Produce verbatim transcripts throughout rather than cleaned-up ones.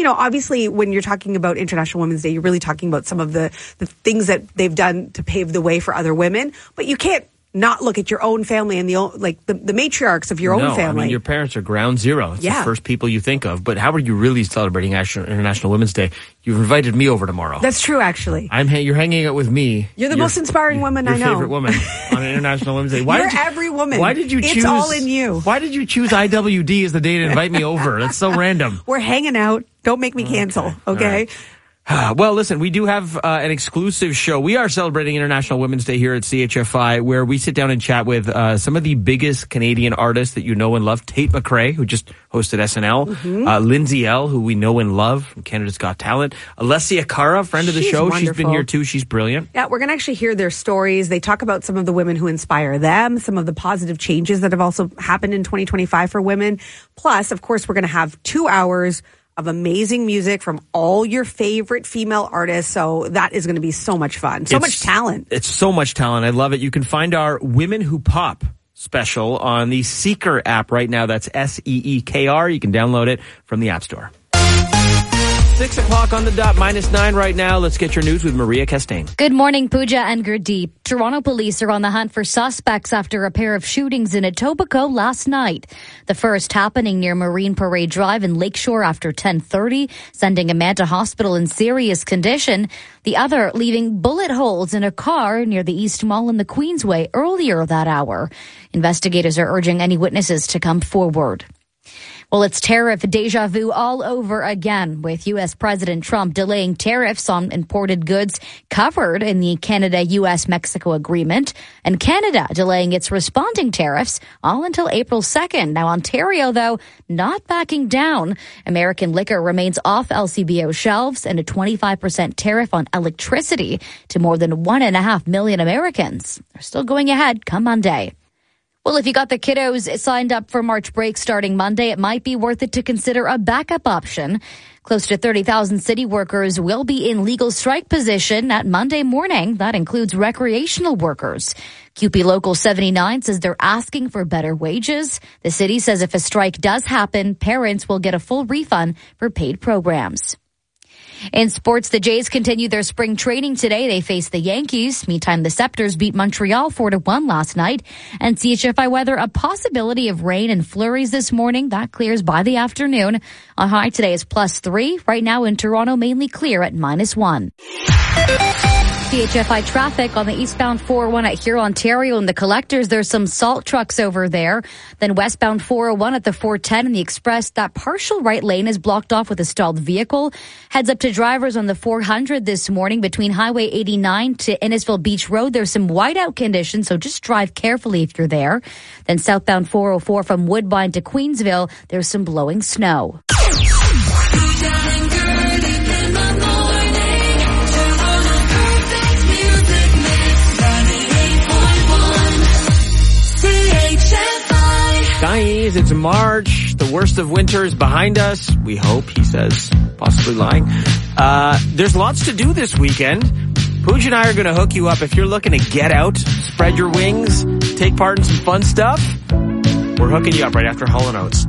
you know, obviously when you're talking about International Women's Day, you're really talking about some of the, the things that they've done to pave the way for other women. But you can't not look at your own family and the like the, the matriarchs of your no, own family. I mean, your parents are ground zero. It's yeah. the first people you think of. But how are you really celebrating International Women's Day? You've invited me over tomorrow. That's true, actually. I'm You're hanging out with me. You're the your, most inspiring woman your I know. Your favorite woman on International Women's Day. Why You're did you, every woman. Why did you choose? It's all in you. Why did you choose I W D as the day to invite me over? That's so random. We're hanging out. Don't make me cancel, okay? okay? Well, listen, we do have uh, an exclusive show. We are celebrating International Women's Day here at C H F I, where we sit down and chat with uh, some of the biggest Canadian artists that you know and love. Tate McRae, who just hosted S N L. Mm-hmm. Uh, Lindsay Ell, who we know and love from Canada's Got Talent. Alessia Cara, friend of the She's show. Wonderful. She's been here too. She's brilliant. Yeah, we're going to actually hear their stories. They talk about some of the women who inspire them, some of the positive changes that have also happened in twenty twenty-five for women. Plus, of course, we're going to have two hours of amazing music from all your favorite female artists. So that is going to be so much fun. So it's, much talent. It's so much talent. I love it. You can find our Women Who Pop special on the Seekr app right now. That's S E E K R. You can download it from the App Store. Six o'clock on the dot, minus nine right now. Let's get your news with Maria Castaigne. Good morning, Pooja and Gurdeep. Toronto police are on the hunt for suspects after a pair of shootings in Etobicoke last night. The first happening near Marine Parade Drive in Lakeshore after ten thirty, sending a man to hospital in serious condition. The other leaving bullet holes in a car near the East Mall in the Queensway earlier that hour. Investigators are urging any witnesses to come forward. Well, it's tariff deja vu all over again, with U S President Trump delaying tariffs on imported goods covered in the Canada-U S Mexico agreement, and Canada delaying its responding tariffs all until April second. Now, Ontario, though, not backing down. American liquor remains off L C B O shelves, and a twenty-five percent tariff on electricity to more than one and a half million Americans. They're still going ahead come Monday. Well, if you got the kiddos signed up for March break starting Monday, it might be worth it to consider a backup option. Close to thirty thousand city workers will be in legal strike position at Monday morning. That includes recreational workers. Q P Local seventy-nine says they're asking for better wages. The city says if a strike does happen, parents will get a full refund for paid programs. In sports, the Jays continue their spring training today. They face the Yankees. Meantime, the Scepters beat Montreal four to one last night. And C H F I weather, a possibility of rain and flurries this morning. That clears by the afternoon. A high today is plus three. Right now in Toronto, mainly clear at minus one. C H F I traffic on the eastbound four oh one at Huron, Ontario and the Collectors. There's some salt trucks over there. Then westbound four oh one at the four ten and the Express. That partial right lane is blocked off with a stalled vehicle. Heads up to drivers on the four hundred this morning between Highway eighty-nine to Innisfil Beach Road. There's some whiteout conditions, so just drive carefully if you're there. Then southbound four oh four from Woodbine to Queensville. There's some blowing snow. Guys, it's March. The worst of winter is behind us. We hope, he says, possibly lying. Uh, there's lots to do this weekend. Pooja and I are going to hook you up. If you're looking to get out, spread your wings, take part in some fun stuff, we're hooking you up right after Hall and Oates.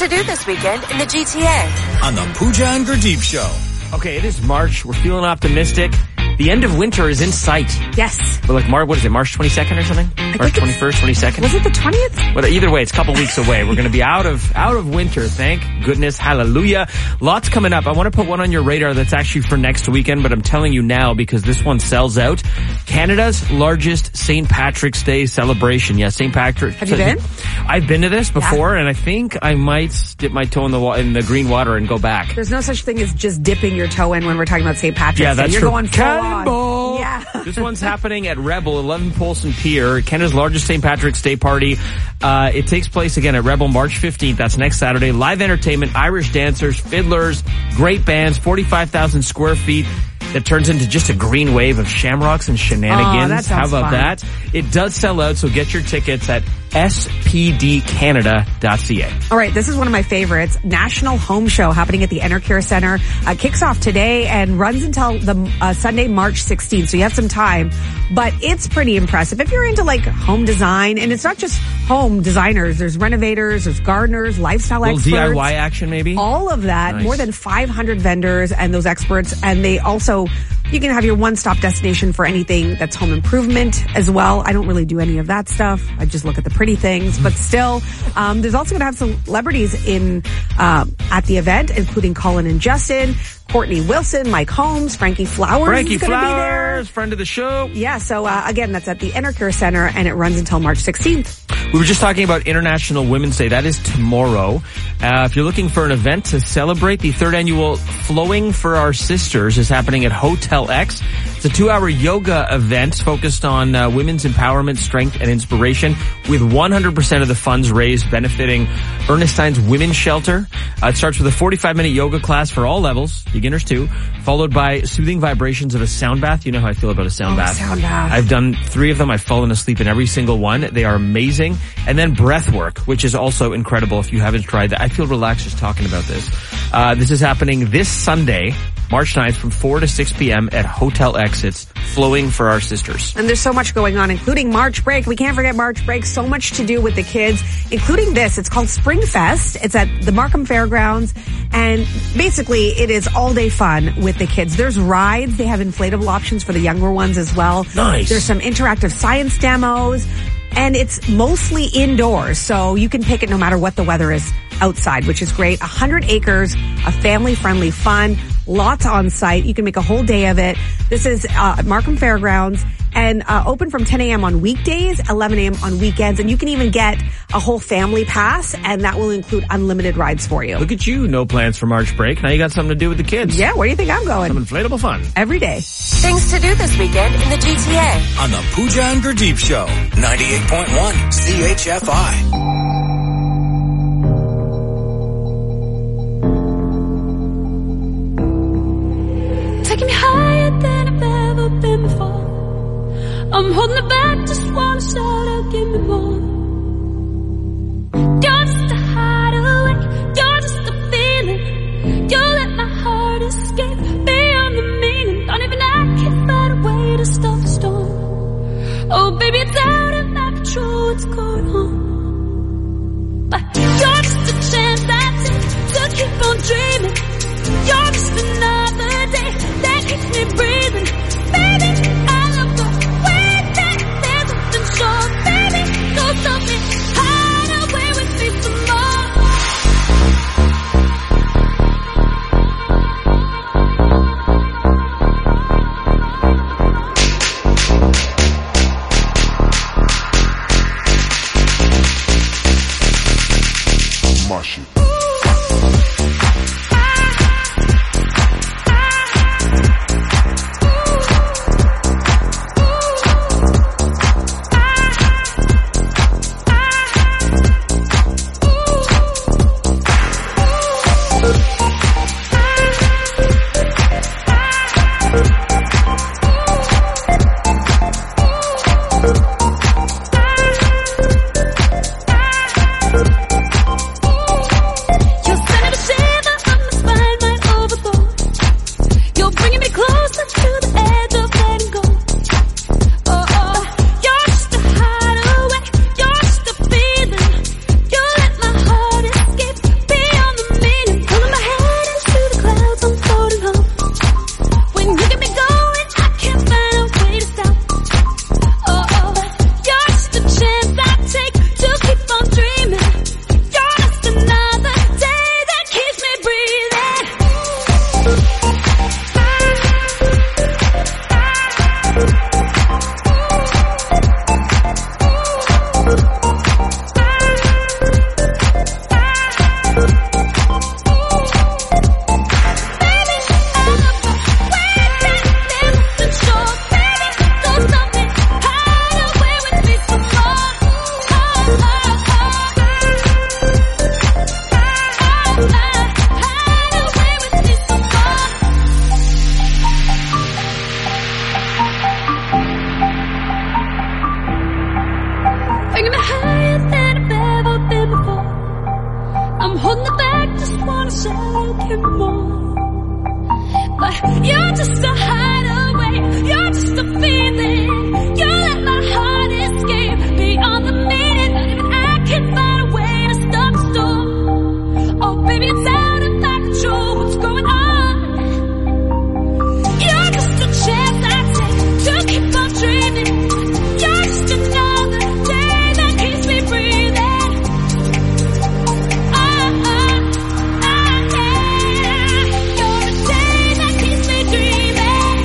to do this weekend in the G T A. On the Pooja and Gurdeep Show. Okay, it is March. We're feeling optimistic. The end of winter is in sight. Yes. But like, Mar- what is it, March twenty-second or something? I March twenty-first, twenty-second? Was it the twentieth? Well, either way, it's a couple weeks away. We're going to be out of out of winter. Thank goodness. Hallelujah. Lots coming up. I want to put one on your radar that's actually for next weekend, but I'm telling you now because this one sells out. Canada's largest Saint Patrick's Day celebration. Yeah, Saint Patrick's. Have you been? I've been to this before, Yeah. and I think I might dip my toe in the wa- in the green water and go back. There's no such thing as just dipping your toe in when we're talking about Saint Patrick's Yeah, Day. that's You're true. going full on. Cannonball! Yeah. This one's happening at Rebel, eleven Polson Pier, Canada's largest Saint Patrick's Day party. Uh, it takes place again at Rebel March fifteenth. That's next Saturday. Live entertainment, Irish dancers, fiddlers, great bands, forty-five thousand square feet. That turns into just a green wave of shamrocks and shenanigans. Oh, that sounds How about fun. that? It does sell out, so get your tickets at s p d canada dot c a. All right, this is one of my favorites. National Home Show happening at the Enercare Center. Uh, kicks off today and runs until the uh, Sunday, March sixteenth. So you have some time, but it's pretty impressive. If you're into like home design, and it's not just home designers, there's renovators, there's gardeners, lifestyle A little experts. D I Y action maybe? All of that, Nice. more than five hundred vendors and those experts. And they also, you can have your one-stop destination for anything that's home improvement as well. I don't really do any of that stuff. I just look at the pretty things, but still, um, there's also going to have celebrities in, uh, at the event, including Colin and Justin, Courtney Wilson, Mike Holmes, Frankie Flowers Frankie is going to be there. Flowers, friend of the show. Yeah, so uh, again, that's at the Enercare Center, and it runs until March sixteenth. We were just talking about International Women's Day. That is tomorrow. Uh, if you're looking for an event to celebrate, the third annual Flowing for Our Sisters is happening at Hotel X. It's a two-hour yoga event focused on uh, women's empowerment, strength, and inspiration, with one hundred percent of the funds raised benefiting Ernestine's Women's Shelter. Uh, it starts with a forty-five minute yoga class for all levels, beginners too, followed by soothing vibrations of a sound bath. You know how I feel about a sound Oh, bath. sound bath. I've done three of them. I've fallen asleep in every single one. They are amazing. And then breath work, which is also incredible if you haven't tried that. I feel relaxed just talking about this. Uh, this is happening this Sunday, March ninth from four to six p.m. at Hotel X. It's Flowing for Our Sisters. And there's so much going on, including March break. We can't forget March break. So much to do with the kids, including this. It's called Spring Fest. It's at the Markham Fairgrounds. And basically, it is all day fun with the kids. There's rides. They have inflatable options for the younger ones as well. Nice. There's some interactive science demos. And it's mostly indoors, so you can pick it no matter what the weather is outside, which is great. one hundred acres of family-friendly fun, lots on site. You can make a whole day of it. This is uh, at Markham Fairgrounds, and uh, open from ten a.m. on weekdays, eleven a.m. on weekends, and you can even get a whole family pass, and that will include unlimited rides for you. Look at you, no plans for March break. Now you got something to do with the kids. Yeah, where do you think I'm going? Some inflatable fun. Every day. Things to do this weekend in the G T A. On the Pooja and Gurdeep Show. ninety-eight point one C H F I. Taking me higher than I've ever been before. I'm holding it back, just wanna shout out, give me more. You're just a hideaway, you're just a feeling. You let my heart escape beyond the meaning. Don't even I can find a way to stop the storm. Oh baby, it's out of my control, what's going on? But you're just a chance I take to keep on dreaming. You're just another day that keeps me breathing. Baby, I love the way that there's something sure. Baby, go stop me, hide away with me some My shit. You're just a hideaway. You're just a feeling. You let my heart escape beyond the meaning. Not even I can find a way to stop the storm. Oh, baby, it's out of my control. What's going on? You're just a chance I take to keep on dreaming. You're just another day that keeps me breathing. Oh, oh, oh, yeah. You're a day that keeps me dreaming.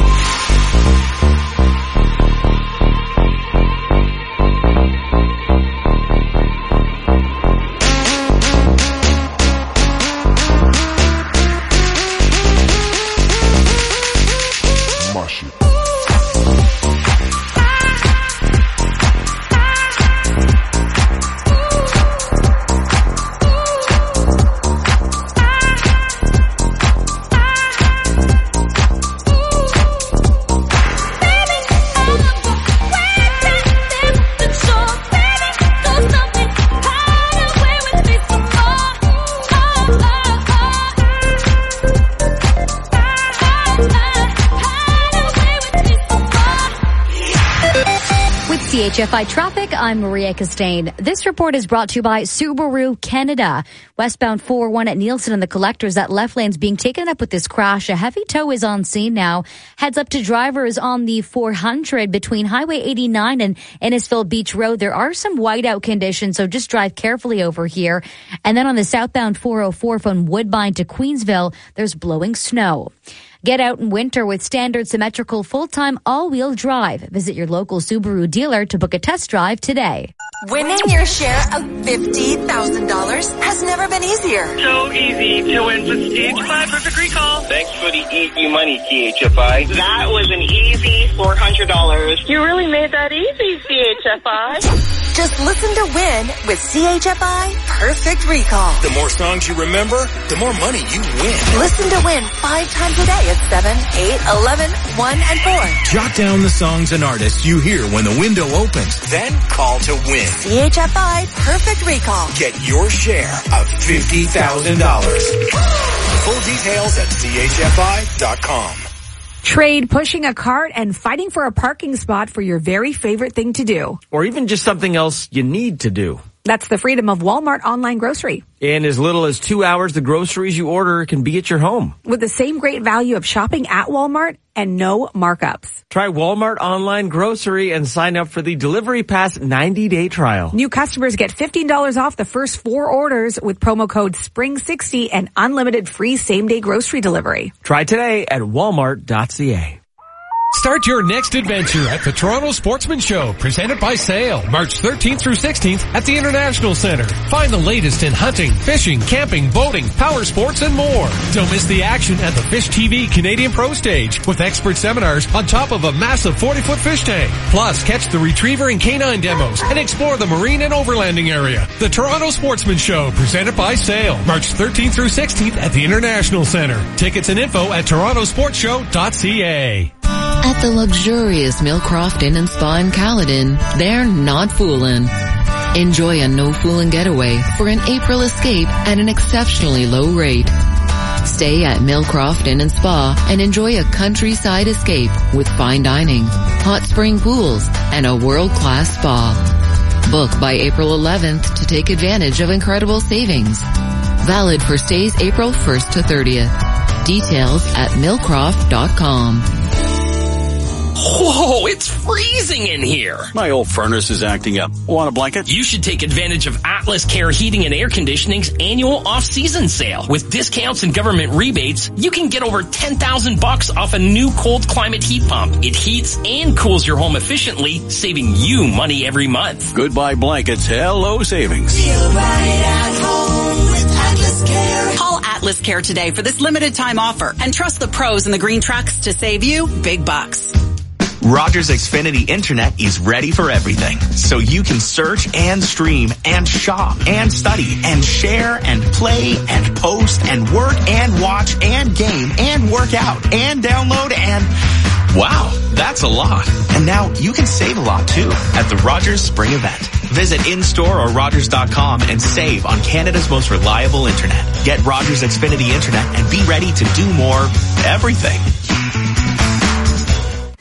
C H F I Traffic, I'm Maria Castaigne. This report is brought to you by Subaru Canada. Westbound four oh one at Nielsen and the Collectors, that left lane's being taken up with this crash. A heavy tow is on scene now. Heads up to drivers on the four hundred between Highway eighty-nine and Innisfil Beach Road. There are some whiteout conditions, so just drive carefully over here. And then on the southbound four oh four from Woodbine to Queensville, there's blowing snow. Get out in winter with standard symmetrical full-time all-wheel drive. Visit your local Subaru dealer to book a test drive today. Winning your share of fifty thousand dollars has never been easier. So easy to win with C H F I Perfect Recall. Thanks for the easy money, C H F I. That was an easy four hundred dollars. You really made that easy, C H F I. Just listen to Win with C H F I Perfect Recall. The more songs you remember, the more money you win. Listen to Win five times a day at seven, eight, eleven, one, and four. Jot down the songs and artists you hear when the window opens. Then call to win. C H F I Perfect Recall. Get your share of fifty thousand dollars. Full details at C H F I dot com. Trade pushing a cart and fighting for a parking spot for your very favorite thing to do. Or even just something else you need to do. That's the freedom of Walmart online grocery. In as little as two hours, the groceries you order can be at your home. With the same great value of shopping at Walmart and no markups. Try Walmart online grocery and sign up for the Delivery Pass ninety-day trial. New customers get fifteen dollars off the first four orders with promo code spring sixty and unlimited free same-day grocery delivery. Try today at walmart dot c a. Start your next adventure at the Toronto Sportsman Show, presented by Sail, March thirteenth through sixteenth at the International Centre. Find the latest in hunting, fishing, camping, boating, power sports, and more. Don't miss the action at the Fish T V Canadian Pro Stage with expert seminars on top of a massive forty-foot fish tank. Plus, catch the retriever and canine demos and explore the marine and overlanding area. The Toronto Sportsman Show, presented by Sail, March thirteenth through sixteenth at the International Centre. Tickets and info at toronto sports show dot c a. At the luxurious Millcroft Inn and Spa in Caledon, they're not fooling. Enjoy a no-fooling getaway for an April escape at an exceptionally low rate. Stay at Millcroft Inn and Spa and enjoy a countryside escape with fine dining, hot spring pools, and a world-class spa. Book by April eleventh to take advantage of incredible savings. Valid for stays April first to thirtieth. Details at millcroft dot com. Whoa, it's freezing in here. My old furnace is acting up. Want a blanket? You should take advantage of Atlas Care Heating and Air Conditioning's annual off-season sale. With discounts and government rebates, you can get over ten thousand bucks off a new cold climate heat pump. It heats and cools your home efficiently, saving you money every month. Goodbye blankets. Hello savings. Feel right at home with Atlas Care. Call Atlas Care today for this limited time offer and trust the pros in the green trucks to save you big bucks. Rogers Xfinity Internet is ready for everything, so you can search and stream and shop and study and share and play and post and work and watch and game and work out and download and... Wow, that's a lot. And now you can save a lot too at the Rogers Spring Event. Visit in-store or rogers dot com and save on Canada's most reliable internet. Get Rogers Xfinity Internet and be ready to do more everything.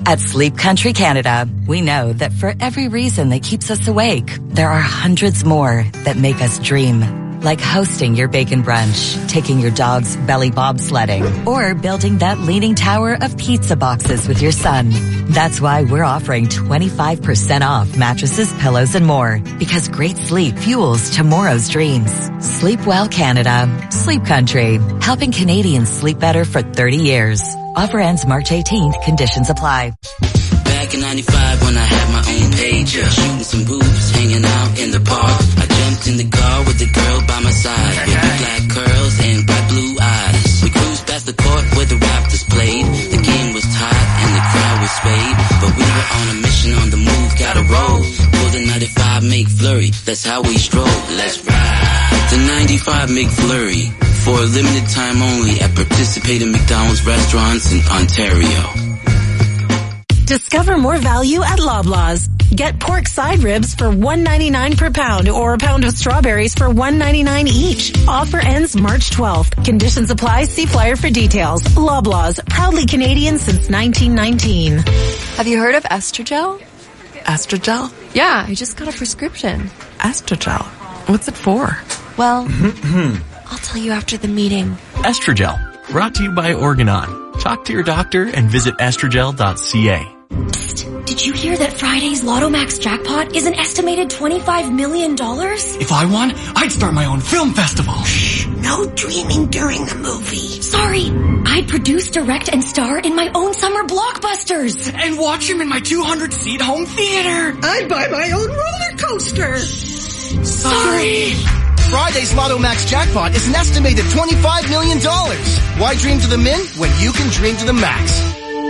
At Sleep Country Canada, we know that for every reason that keeps us awake, there are hundreds more that make us dream. Like hosting your bacon brunch, taking your dog's belly bobsledding, or building that leaning tower of pizza boxes with your son. That's why we're offering twenty-five percent off mattresses, pillows, and more. Because great sleep fuels tomorrow's dreams. Sleep well, Canada. Sleep Country. Helping Canadians sleep better for thirty years. Offer ends March eighteenth. Conditions apply. Back in ninety-five when I had my own pager, shooting some hoops, hanging out in the park. I jumped in the car with the girl by my side, with the black curls and bright blue eyes. We cruised past the court where the Raptors played. The game was tight and the crowd was swayed, but we were on a mission, on the move, gotta roll. Pull the ninety-five McFlurry, that's how we stroll. Let's ride. The ninety-five McFlurry, for a limited time only at participating McDonald's restaurants in Ontario. Discover more value at Loblaws. Get pork side ribs for one ninety-nine per pound or a pound of strawberries for one ninety-nine each. Offer ends March twelfth. Conditions apply. See flyer for details. Loblaws, proudly Canadian since nineteen nineteen. Have you heard of Estrogel? Estrogel? Yeah, I just got a prescription. Estrogel? What's it for? Well, I'll tell you after the meeting. Estrogel, brought to you by Organon. Talk to your doctor and visit estrogel dot c a. Psst, did you hear that Friday's Lotto Max jackpot is an estimated twenty-five million dollars? If I won, I'd start my own film festival. Shh, no dreaming during the movie. Sorry, I'd produce, direct, and star in my own summer blockbusters. And watch them in my two hundred seat home theater. I'd buy my own roller coaster. Sorry. Friday's Lotto Max jackpot is an estimated twenty-five million dollars. Why dream to the min when you can dream to the max?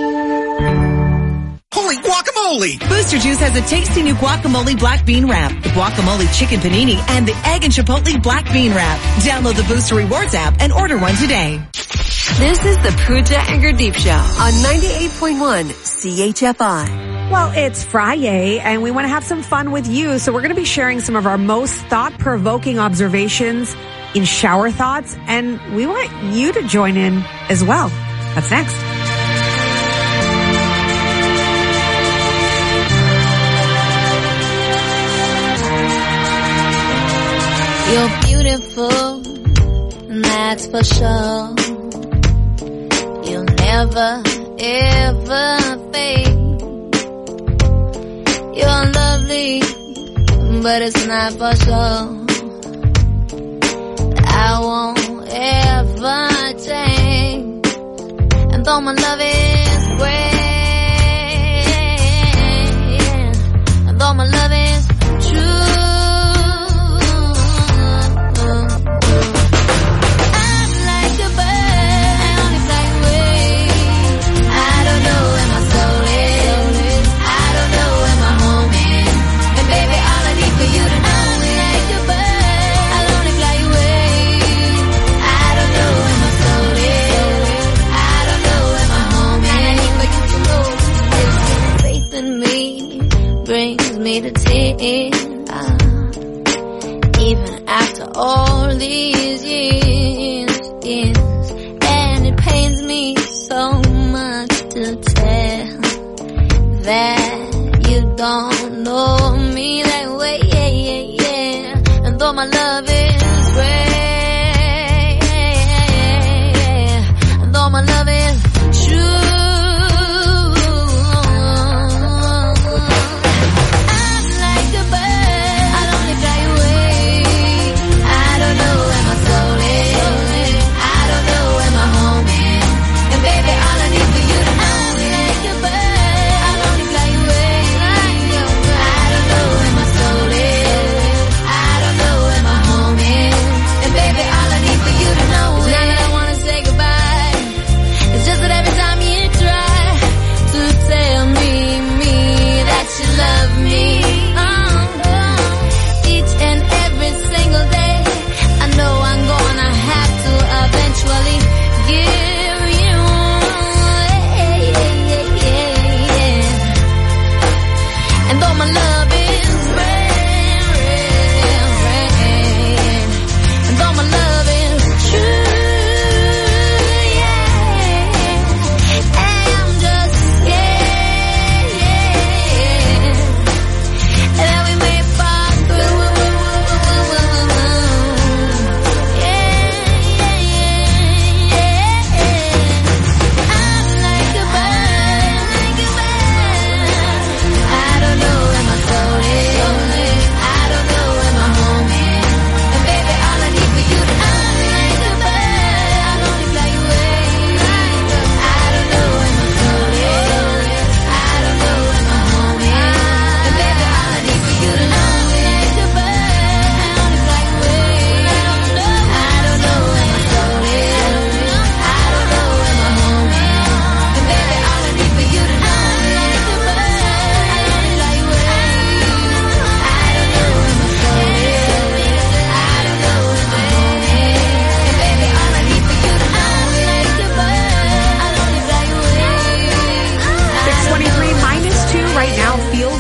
Holy guacamole! Booster Juice has a tasty new guacamole black bean wrap, the guacamole chicken panini, and the egg and chipotle black bean wrap. Download the Booster Rewards app and order one today. This is the Pooja and Gurdeep Show on ninety-eight point one C H F I. Well, it's Friday, and we want to have some fun with you, so we're going to be sharing some of our most thought-provoking observations in Shower Thoughts, and we want you to join in as well. That's next. You're beautiful, that's for sure. You'll never, ever fade. You're lovely, but it's not for sure. I won't ever change. And though my love is great, and though my love is true, me to tears, uh, even after all these years, years, and it pains me so much to tell that you don't know me that way, yeah, yeah, yeah. And though my love is great, and though my love is true, I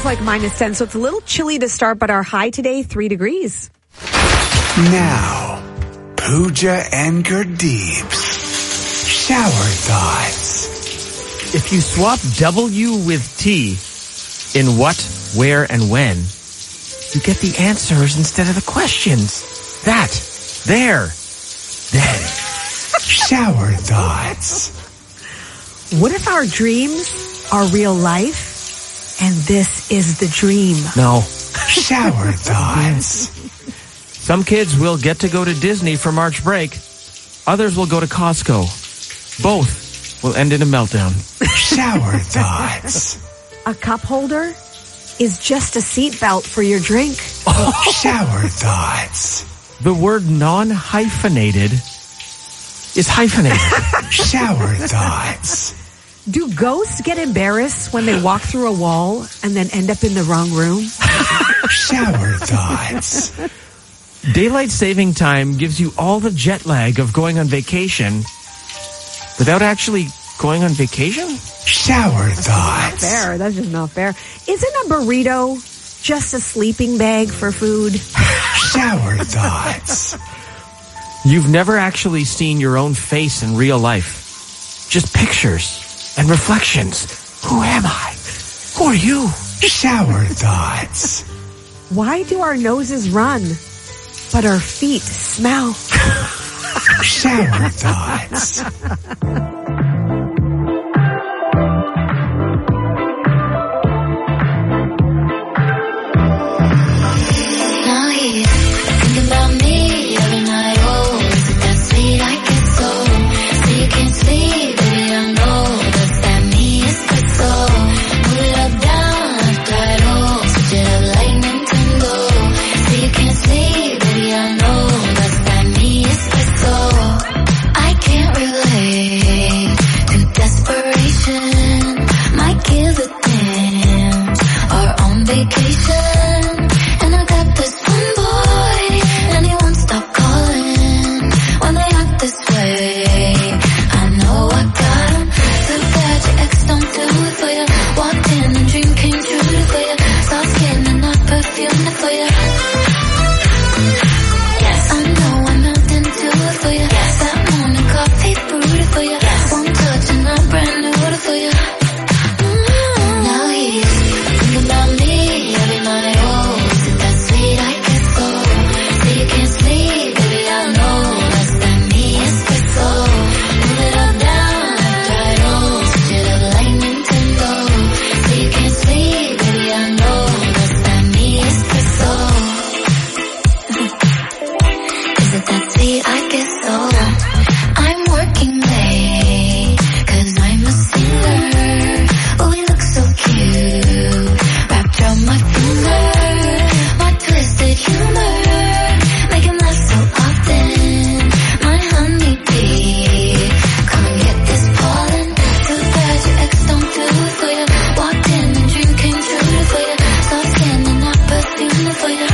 like minus ten, so it's a little chilly to start, but our high today, three degrees. Now, Pooja and Gurdeep's shower thoughts. If you swap W with T in what, where, and when, you get the answers instead of the questions. That, there, then. Shower thoughts. What if our dreams are real life and this is the dream? No. Shower thoughts. Some kids will get to go to Disney for March break. Others will go to Costco. Both will end in a meltdown. Shower thoughts. A cup holder is just a seatbelt for your drink. Oh. Shower thoughts. The word non-hyphenated is hyphenated. Shower thoughts. Do ghosts get embarrassed when they walk through a wall and then end up in the wrong room? Shower thoughts. Daylight saving time gives you all the jet lag of going on vacation without actually going on vacation? Shower thoughts. Not fair. That's just not fair. Isn't a burrito just a sleeping bag for food? Shower thoughts. You've never actually seen your own face in real life. Just pictures and reflections. Who am I? Who are you? Shower thoughts. Why do our noses run, but our feet smell? Shower thoughts. Now he's thinking about me every night. Oh, is it that sweet? I get so. So you can't sleep, baby, I know that's that me espresso. Move it up, down, left, right, oh, switch it up like Nintendo. So you can't sleep, baby, I know that's that me espresso. I can't relate to desperation. Might give a damn or on vacation. And I got this one boy, and he won't stop calling when they act this way. I know I got him. Too bad your ex don't do it for you. Walked in and dream came true for you. Soft skin and not perfume for you. Yes, I know I'm not into it for you. Yes, that morning coffee brewed for you. Yes, one touch and I'm brand new for you. Mm-hmm. Now he's thinking about me every night. Oh, is it that sweet? I get so. So you can't sleep, baby, I know that's that me espresso. Move it up, down, left, right, oh, switch it up like Nintendo. So you can't sleep, baby, I know that's that me espresso. Is it that sweet? I guess so. I'm working late, cause I'm a singer. Oh, we look so cute, wrapped around my finger. My twisted humor, make him laugh so often. My honeybee, come and get this pollen. Too bad your ex don't do it for you. Walked in and dream came true for you. Soft skin and not perfume for you.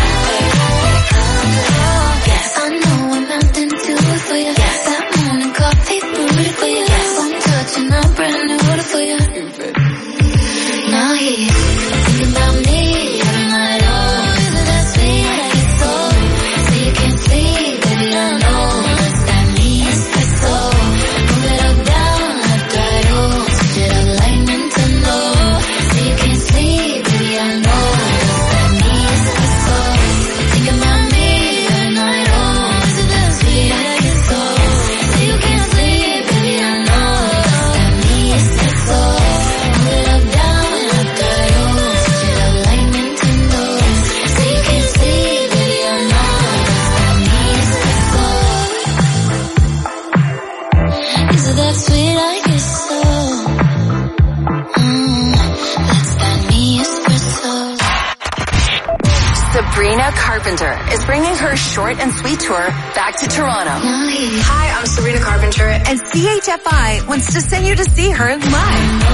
Yes, I know I'm not into it for you. Yes, that morning coffee brewed for you. Yes, one touch and I'm brand new for you. Now he's thinking about me every night. Oh, is it that sweet? I get so. So you can't sleep, baby, I know that's that me espresso. Move it up, down, left, right, oh, switch it up like Nintendo. So you can't sleep, baby, I know that's that me espresso. Thinking about me every night. Oh, is it that sweet? I get so. So you can't sleep, baby, I know that's that me espresso. Move it up, down, left, right, oh, switch it up like Nintendo. So you can't sleep, baby, I know that's that me espresso. Is it that sweet? I guess so. Mm, that's that me espresso. Sabrina Carpenter is bringing her short and sweet tour back to Toronto. Hi, I'm Sabrina Carpenter, and C H F I wants to send you to see her live.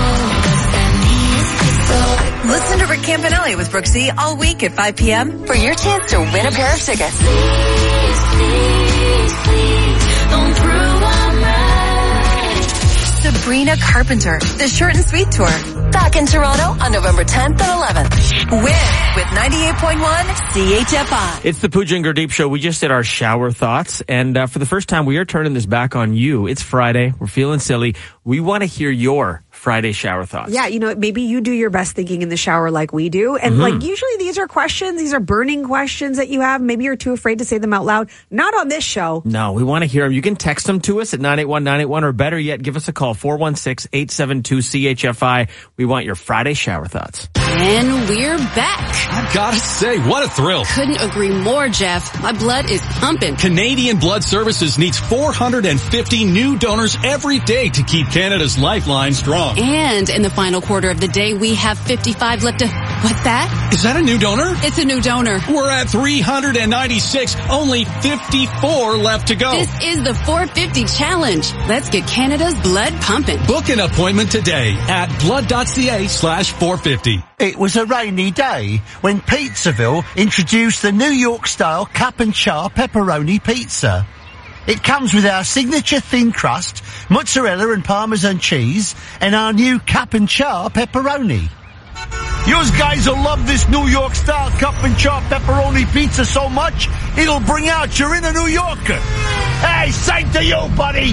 Listen to Rick Campanelli with Brooksy all week at five p.m. for your chance to win a pair of tickets. Please, please, please, don't prove I'm right. Sabrina Carpenter, the Short and Sweet Tour. Back in Toronto on November tenth and eleventh. Win with ninety-eight point one C H F I. It's the Pooja and Gurdeep Show. We just did our shower thoughts, and uh, for the first time, we are turning this back on you. It's Friday. We're feeling silly. We want to hear your Friday shower thoughts. Yeah, you know, maybe you do your best thinking in the shower like we do. And mm-hmm. like usually these are questions, these are burning questions that you have. Maybe you're too afraid to say them out loud. Not on this show. No, we want to hear them. You can text them to us at nine eight one nine eight one, or better yet, give us a call, four one six, eight seven two, C H F I. We want your Friday shower thoughts. And we're back. I've got to say, what a thrill. Couldn't agree more, Jeff. My blood is pumping. Canadian Blood Services needs four hundred fifty new donors every day to keep Canada's lifeline strong. And in the final quarter of the day, we have fifty-five left to... What's that? Is that a new donor? It's a new donor. We're at three hundred ninety-six. Only fifty-four left to go. This is the four fifty challenge. Let's get Canada's blood pumping. Book an appointment today at blood.ca slash 450. It was a rainy day when Pizzaville introduced the New York-style Cap and Char pepperoni pizza. It comes with our signature thin crust, mozzarella and Parmesan cheese, and our new Cap and Char pepperoni. You guys will love this New York-style Cap and Char pepperoni pizza so much, it'll bring out your inner New Yorker. Hey, same to you, buddy!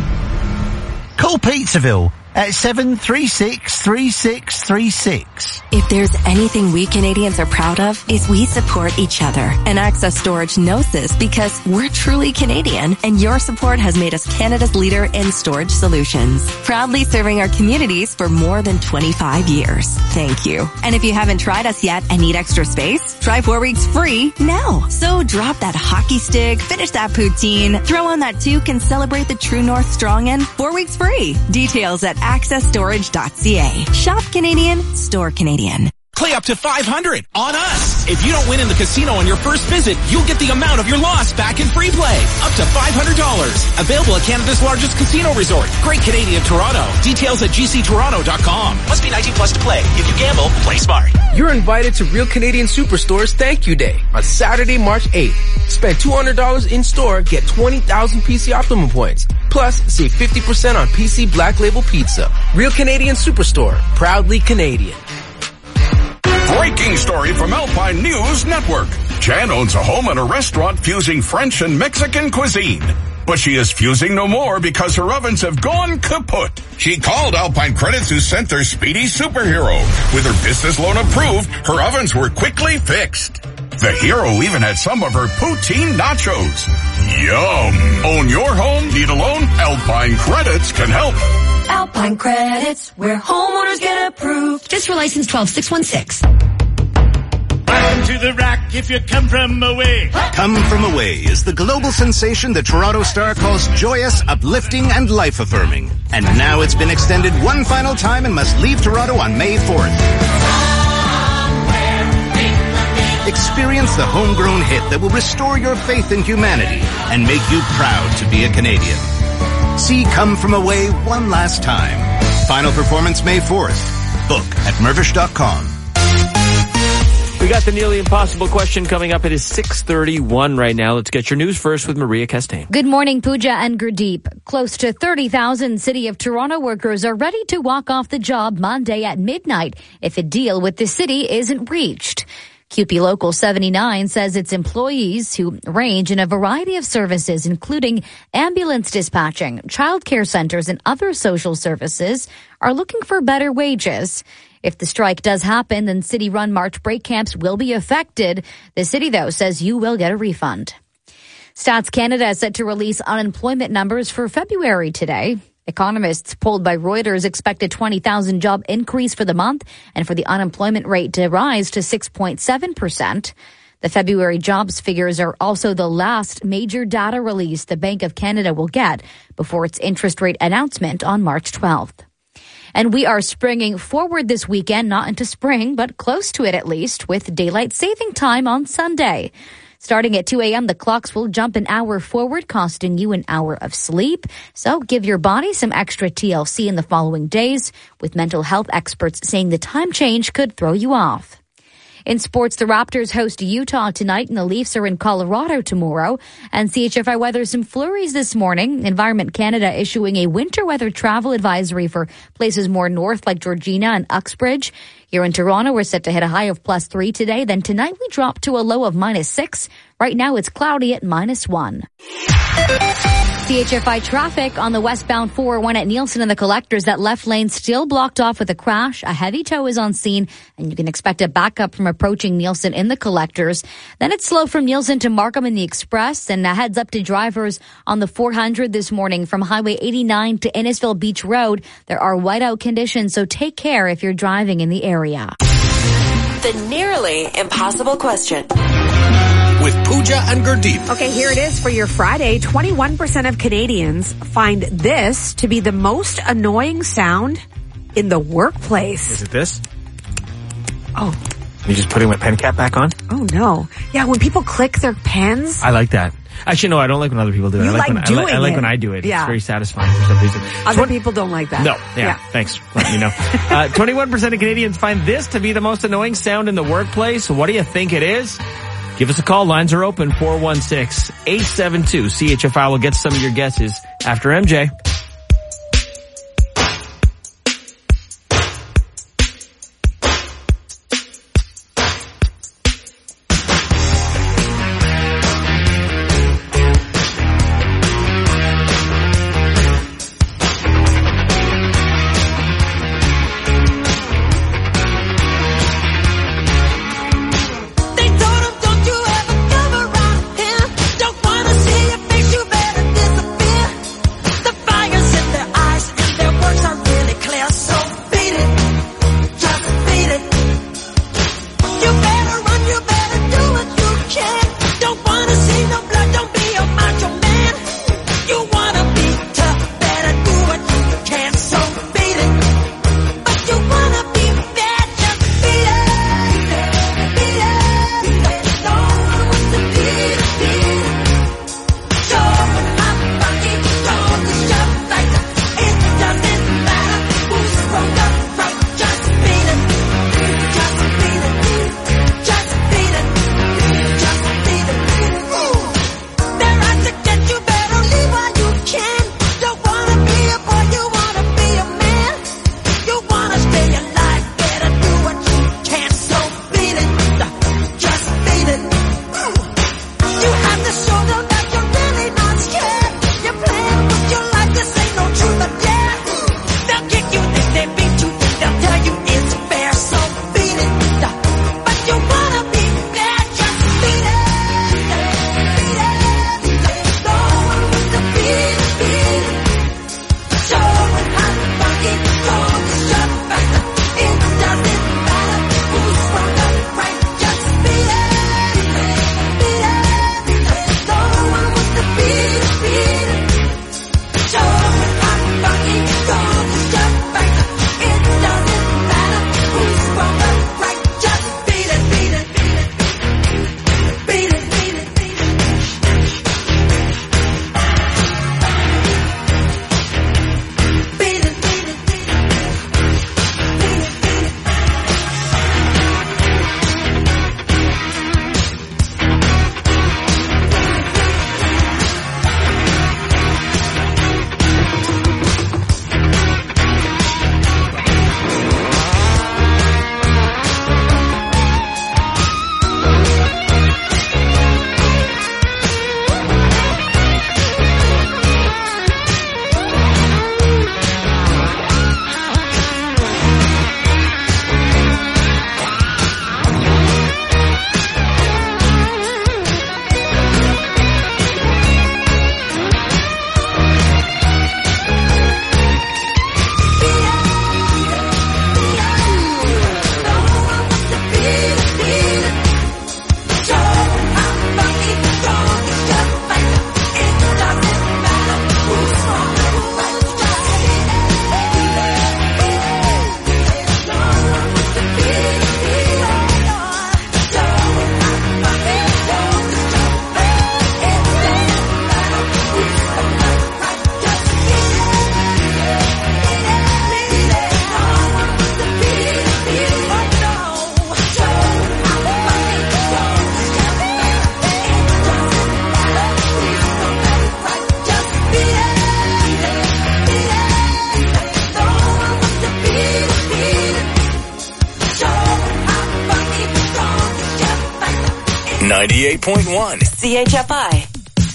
Call Pizzaville at seven three six, three six three six. If there's anything we Canadians are proud of, is we support each other. And Access Storage knows this because we're truly Canadian, and your support has made us Canada's leader in storage solutions. Proudly serving our communities for more than twenty-five years. Thank you. And if you haven't tried us yet and need extra space, try four weeks free now. So drop that hockey stick, finish that poutine, throw on that toque, and celebrate the True North Strong in four weeks free. Details at access storage dot c a. Shop Canadian, store Canadian. Play up to five hundred on us. If you don't win in the casino on your first visit, you'll get the amount of your loss back in free play. Up to five hundred dollars. Available at Canada's largest casino resort. Great Canadian Toronto. Details at g c toronto dot com. Must be nineteen plus to play. If you gamble, play smart. You're invited to Real Canadian Superstore's Thank You Day on Saturday, March eighth. Spend two hundred dollars in store, get twenty thousand P C Optimum points. Plus, save fifty percent on P C Black Label Pizza. Real Canadian Superstore. Proudly Canadian. Breaking story from Alpine News Network. Jan owns a home and a restaurant fusing French and Mexican cuisine. But she is fusing no more because her ovens have gone kaput. She called Alpine Credits, who sent their speedy superhero. With her business loan approved, her ovens were quickly fixed. The hero even had some of her poutine nachos. Yum! Own your home? Need a loan? Alpine Credits can help. Alpine Credits, where homeowners get approved. Just for license twelve six one six. Welcome to the rack if you come from away. Come From Away is the global sensation the Toronto Star calls joyous, uplifting, and life-affirming. And now it's been extended one final time and must leave Toronto on May fourth. Experience the homegrown hit that will restore your faith in humanity and make you proud to be a Canadian. See Come From Away one last time. Final performance May fourth. Book at mervish dot com. We got the nearly impossible question coming up. It is six thirty-one right now. Let's get your news first with Maria Castaigne. Good morning, Pooja and Gurdeep. Close to thirty thousand City of Toronto workers are ready to walk off the job Monday at midnight if a deal with the city isn't reached. Q P Local seventy-nine says its employees, who range in a variety of services, including ambulance dispatching, childcare centers, and other social services, are looking for better wages. If the strike does happen, then city-run March break camps will be affected. The city, though, says you will get a refund. Stats Canada is set to release unemployment numbers for February today. Economists polled by Reuters expect a twenty thousand job increase for the month and for the unemployment rate to rise to six point seven percent. The February jobs figures are also the last major data release the Bank of Canada will get before its interest rate announcement on March twelfth. And we are springing forward this weekend, not into spring, but close to it at least, with daylight saving time on Sunday. Starting at two a.m., the clocks will jump an hour forward, costing you an hour of sleep. So give your body some extra T L C in the following days, with mental health experts saying the time change could throw you off. In sports, the Raptors host Utah tonight and the Leafs are in Colorado tomorrow. And C H F I weather, some flurries this morning. Environment Canada issuing a winter weather travel advisory for places more north like Georgina and Uxbridge. Here in Toronto, we're set to hit a high of plus three today. Then tonight we drop to a low of minus six. Right now it's cloudy at minus one. C H F I traffic on the westbound four oh one at Nielsen and the Collectors. That left lane still blocked off with a crash. A heavy tow is on scene, and you can expect a backup from approaching Nielsen in the Collectors. Then it's slow from Nielsen to Markham in the Express, and a heads up to drivers on the four hundred this morning from Highway eighty-nine to Innisfil Beach Road. There are whiteout conditions, so take care if you're driving in the area. The nearly impossible question. With Pooja and Gurdeep. Okay, here it is for your Friday. twenty-one percent of Canadians find this to be the most annoying sound in the workplace. Is it this? Oh. You just putting my pen cap back on? Oh, no. Yeah, when people click their pens. I like that. Actually, no, I don't like when other people do it. You I like, like when, doing I, like, I like it. when I do it. Yeah. It's very satisfying for some reason. Other Tw- people don't like that. No, yeah, yeah. Thanks for letting me know. uh, twenty-one percent of Canadians find this to be the most annoying sound in the workplace. What do you think it is? Give us a call. Lines are open. four one six, eight seven two, C H F I. We'll get some of your guesses after M J. Fire ninety-eight point one C H F I.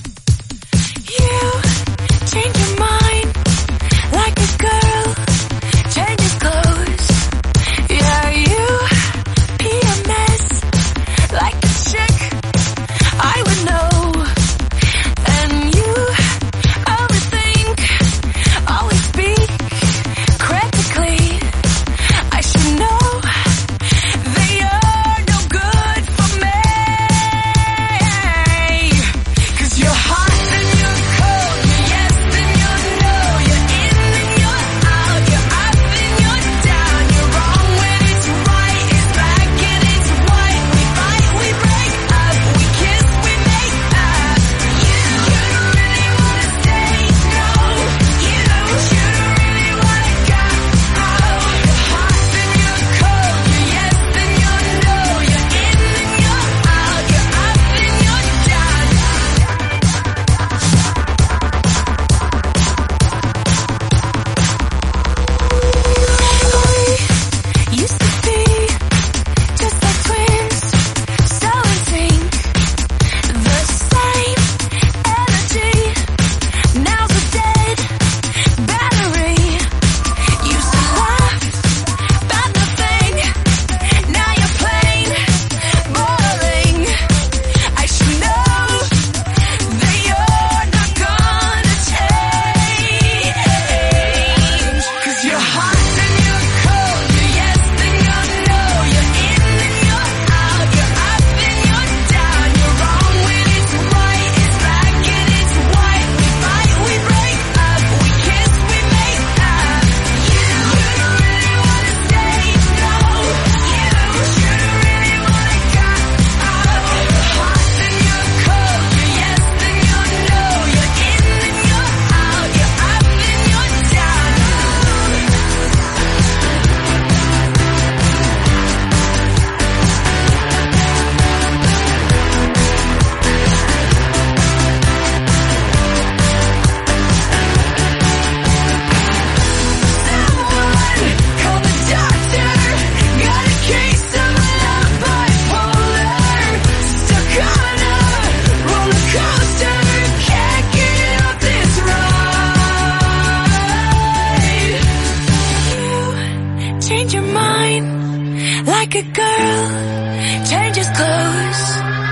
You change your mind like a girl changes clothes. Yeah, you pee a mess like a chick I would know. And you overthink, always speak critically. I should know that you're no good for me. 'Cause you're hot and you're cold, you're yes and you're no, you're in and you're out, you're up and you're down, you're wrong when it's right, it's black and it's white. We fight, we break up, we kiss, we make up. You, you don't really wanna stay, no. You, you don't really wanna go. You're hot and you're cold, you're yes and you're no, you're in and you're out, you're up and you're down. We used to be just like twins, so in sync. The same energy, now's a dead battery. Used to laugh about nothing, now you're plain boring. I should know that you're not gonna change. 'Cause you're hot and you're cold, you're yes and you're no, you're in and you're out, you're up and you're down, you're wrong when it's right, it's black and it's white. We fight, we break up, we kiss, we make up. You, you don't really wanna stay, no. You, you don't really wanna go. You're hot and you're cold, you're yes and you're no, you're in and you're out, you're up and you're down. Call the doctor, got a case of love bipolar. Stuck on a roller coaster, can't get off this ride. You change your mind like a girl changes clothes.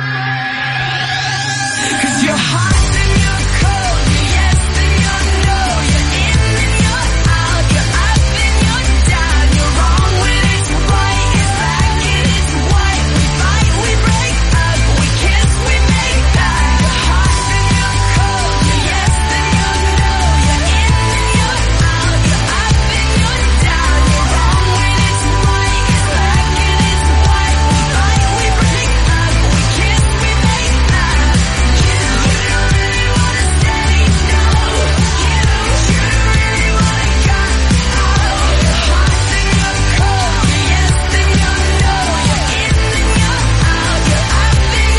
'Cause you're hot and you're cold, you're yes and you're no, you're in and you're out, you're up and you're down, you're wrong when it's right, it's black and it's white. We fight, we break up, we kiss, we make up. You're hot and you're cold, you're yes and you're no, you're in and you're out, you're up and you're down, you're wrong when it's right, it's black and it's white. We fight, we break up, we kiss, we make up. You, you don't really wanna stay, no. You, you don't really wanna go. You're hot and you're cold, you're yes and you're no, you're in and you're out, you're up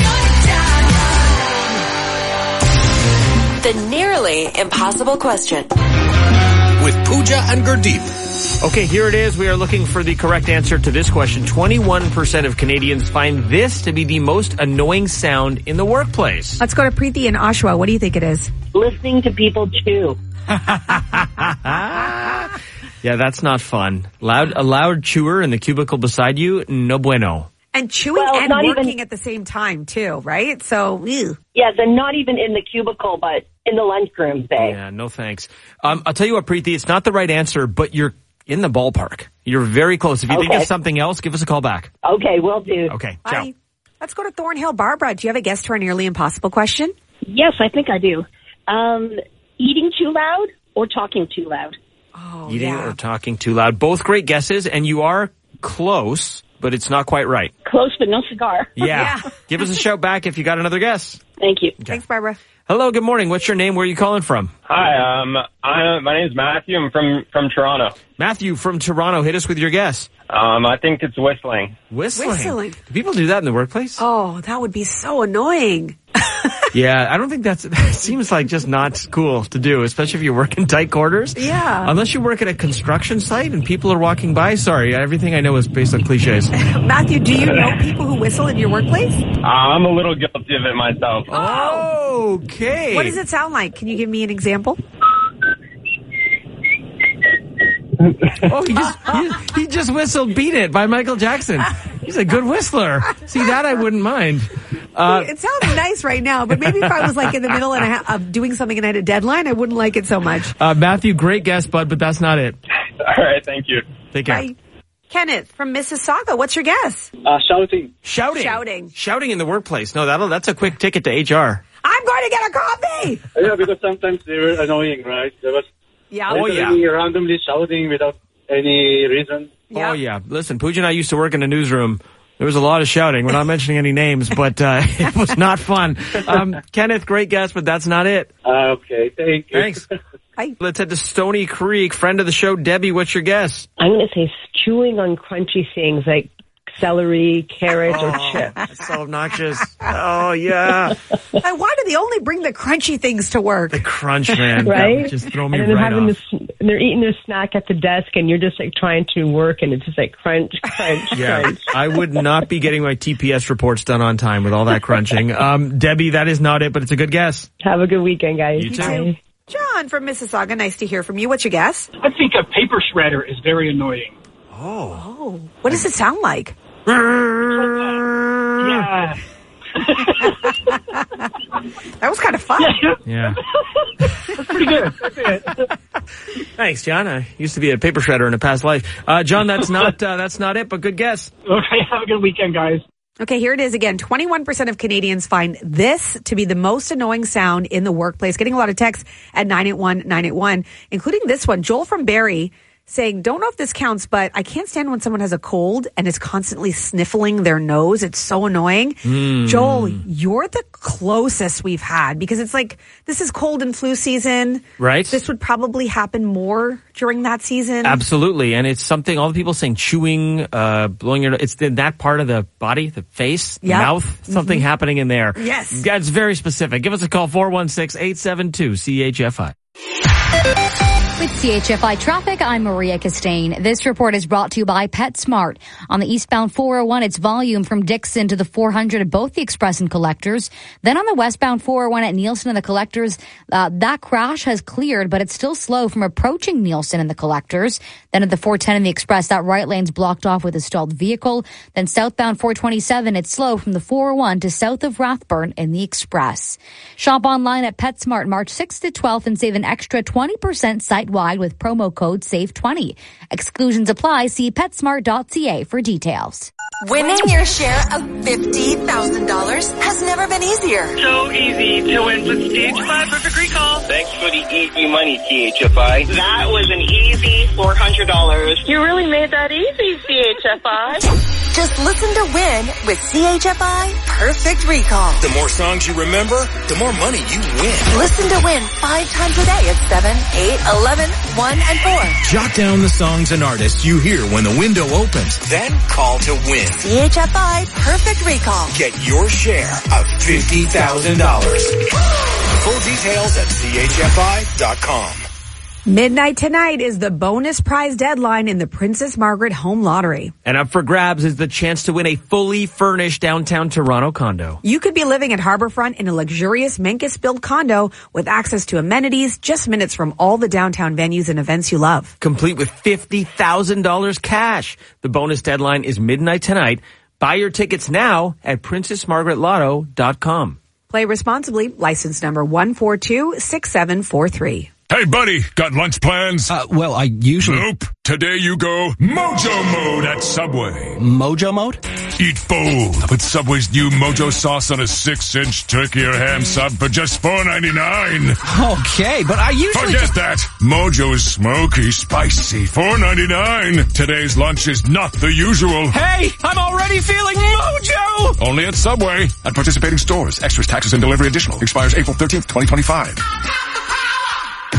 and you're down. The nearly impossible question. with Pooja and Gurdeep. Okay, here it is. We are looking for the correct answer to this question. twenty-one percent of Canadians find this to be the most annoying sound in the workplace. Let's go to Preeti in Oshawa. What do you think it is? Listening to people chew. Yeah, that's not fun. Loud, a loud chewer in the cubicle beside you, no bueno. And chewing Well, and not working even- at the same time, too, right? So, ew. Yes, and not even in the cubicle, but in the lunchroom, say. Yeah, no thanks. Um, I'll tell you what, Preeti, it's not the right answer, but you're in the ballpark. You're very close. If you think Okay. of something else, give us a call back. Okay, will do. Okay, Bye. ciao. Let's go to Thornhill. Barbara, do you have a guess to our nearly impossible question? Yes, I think I do. Um, eating too loud or talking too loud? Oh, Eating or talking too loud. Both great guesses, and you are close, but it's not quite right. Close, but no cigar. Yeah. Give us a shout back if you got another guess. Thank you. Thanks, Barbara. Hello, good morning. What's your name? Where are you calling from? Hi, um, I, my name's Matthew. I'm from, from Toronto. Matthew from Toronto. Hit us with your guess. Um, I think it's whistling. Whistling. Whistling. Do people do that in the workplace? Oh, that would be so annoying. Yeah, I don't think that's, that seems like just not cool to do, especially if you work in tight quarters. Yeah. Unless you work at a construction site and people are walking by. Sorry, everything I know is based on cliches. Matthew, do you know people who whistle in your workplace? Uh, I'm a little guilty of it myself. Oh, okay. What does it sound like? Can you give me an example? Oh, he just he, he just whistled "Beat It" by Michael Jackson. He's a good whistler. See, that I wouldn't mind. Uh, it sounds nice right now, but maybe if I was like in the middle and I ha- of doing something and I had a deadline, I wouldn't like it so much. uh, Matthew, great guess, bud, but that's not it. All right, thank you. Take care. Bye. Kenneth from Mississauga, what's your guess? Uh, shouting. Shouting. Shouting. Shouting in the workplace. No, that'll that's a quick ticket to H R. I'm going to get a coffee! Yeah, because sometimes they were annoying, right? There was Yeah. Oh, yeah. randomly shouting without any reason. Yeah. Oh, yeah. Listen, Pooja and I used to work in a newsroom. There was a lot of shouting. We're not mentioning any names, but uh, it was not fun. Um, Kenneth, great guess, but that's not it. Uh, okay, thank you. Thanks. Hi. Let's head to Stony Creek. Friend of the show, Debbie, what's your guess? I'm going to say chewing on crunchy things like celery, carrot, or chips. That's so obnoxious. Oh, yeah. And why do they only bring the crunchy things to work? The crunch, man. Right? Just throw me and then right having off. this, and they're eating their snack at the desk, and you're just like trying to work, and it's just like crunch, crunch, Yeah, crunch. I would not be getting my T P S reports done on time with all that crunching. Um, Debbie, that is not it, but it's a good guess. Have a good weekend, guys. You too. Bye. John from Mississauga, nice to hear from you. What's your guess? I think a paper shredder is very annoying. Oh. What does it sound like? Yeah. That was kind of fun. Yeah. That's pretty good. That's it. Thanks, John. I used to be a paper shredder in a past life. Uh, John, that's not uh, that's not it, but good guess. Okay, have a good weekend, guys. Okay, here it is again. twenty-one percent of Canadians find this to be the most annoying sound in the workplace. Getting a lot of texts at nine eight one nine eight one, including this one. Joel from Barrie saying, don't know if this counts, but I can't stand when someone has a cold and is constantly sniffling their nose. It's so annoying. Mm. Joel, you're the closest we've had because it's like, this is cold and flu season. Right. This would probably happen more during that season. Absolutely. And it's something, all the people saying chewing, uh, blowing your, it's in that part of the body, the face, the Yep. mouth, something Mhm. happening in there. Yes. That's very specific. Give us a call, four one six, eight seven two, C H F I. With C H F I Traffic, I'm Maria Castaigne. This report is brought to you by PetSmart. On the eastbound four oh one, it's volume from Dixon to the four hundred at both the Express and Collectors. Then on the westbound four oh one at Nielsen and the Collectors, uh, that crash has cleared, but it's still slow from approaching Nielsen and the Collectors. Then at the four ten in the Express, that right lane's blocked off with a stalled vehicle. Then southbound four twenty-seven, it's slow from the four oh one to south of Rathburn in the Express. Shop online at PetSmart March sixth to twelfth and save an extra twenty percent site-wide with promo code save twenty. Exclusions apply. See PetSmart dot C A for details. Winning your share of fifty thousand dollars has never been easier. So easy to win with C H F I Perfect Recall. Thanks for the easy money, C H F I. That was an easy four hundred dollars. You really made that easy, C H F I. Just listen to win with C H F I Perfect Recall. The more songs you remember, the more money you win. Listen to win five times a day at seven, eight, eleven, one, and four. Jot down the songs and artists you hear when the window opens. Then call to win. C H F I Perfect Recall. Get your share of fifty thousand dollars. Full details at C H F I dot com. Midnight tonight is the bonus prize deadline in the Princess Margaret Home Lottery. And up for grabs is the chance to win a fully furnished downtown Toronto condo. You could be living at Harbourfront in a luxurious Menkes-built condo with access to amenities just minutes from all the downtown venues and events you love. Complete with fifty thousand dollars cash. The bonus deadline is midnight tonight. Buy your tickets now at princess margaret lotto dot com. Play responsibly. License number one four two six seven four three. Hey, buddy, got lunch plans? Uh, well, I usually... Nope. Today you go Mojo Mode at Subway. Mojo Mode? Eat full with Subway's new Mojo sauce on a six-inch turkey or ham sub for just four ninety-nine. Okay, but I usually Forget just... that. Mojo's smoky, spicy, four ninety-nine. Today's lunch is not the usual. Hey, I'm already feeling mojo! Only at Subway. At participating stores. Extras, taxes, and delivery additional. Expires April thirteenth, twenty twenty-five.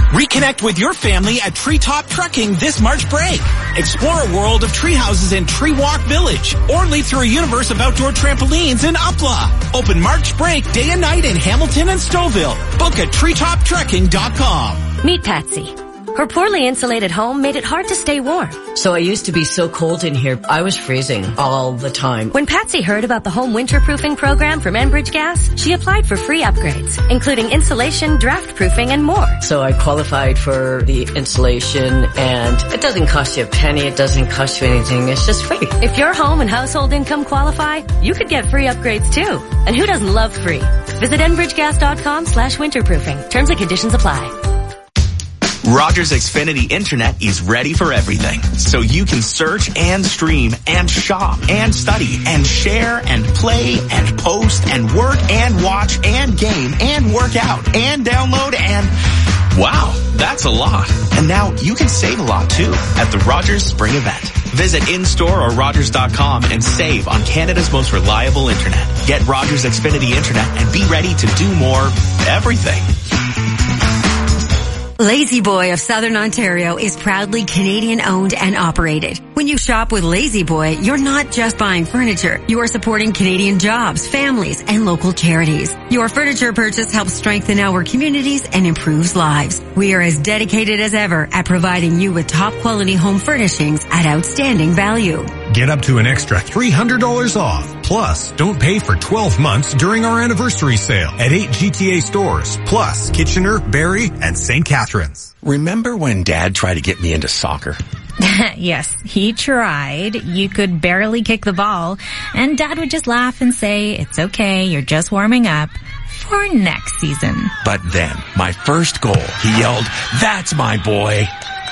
Reconnect with your family at Treetop Trekking this March break. Explore a world of tree houses in Tree Walk Village, or lead through a universe of outdoor trampolines in Upla. Open March break day and night in Hamilton and Stouffville. Book at treetop trekking dot com. Meet Patsy. Her poorly insulated home made it hard to stay warm. So I used to be so cold in here, I was freezing all the time. When Patsy heard about the home winterproofing program from Enbridge Gas, she applied for free upgrades, including insulation, draft proofing, and more. So I qualified for the insulation, and it doesn't cost you a penny, it doesn't cost you anything, it's just free. If your home and household income qualify, you could get free upgrades too. And who doesn't love free? Visit enbridgegas.com slash winterproofing. Terms and conditions apply. Rogers Xfinity Internet is ready for everything, so you can search and stream and shop and study and share and play and post and work and watch and game and work out and download and... Wow, that's a lot. And now you can save a lot too at the Rogers Spring Event. Visit in-store or rogers dot com and save on Canada's most reliable internet. Get Rogers Xfinity Internet and be ready to do more everything. Lazy Boy of Southern Ontario is proudly Canadian owned and operated. When you shop with Lazy Boy, you're not just buying furniture. You are supporting Canadian jobs, families, and local charities. Your furniture purchase helps strengthen our communities and improves lives. We are as dedicated as ever at providing you with top quality home furnishings at outstanding value. Get up to an extra three hundred dollars off. Plus, don't pay for twelve months during our anniversary sale at eight G T A stores, plus Kitchener, Barrie, and Saint Catharines. Remember when Dad tried to get me into soccer? Yes, he tried. You could barely kick the ball, and Dad would just laugh and say, "It's okay, you're just warming up for next season." But then, my first goal, he yelled, "That's my boy!"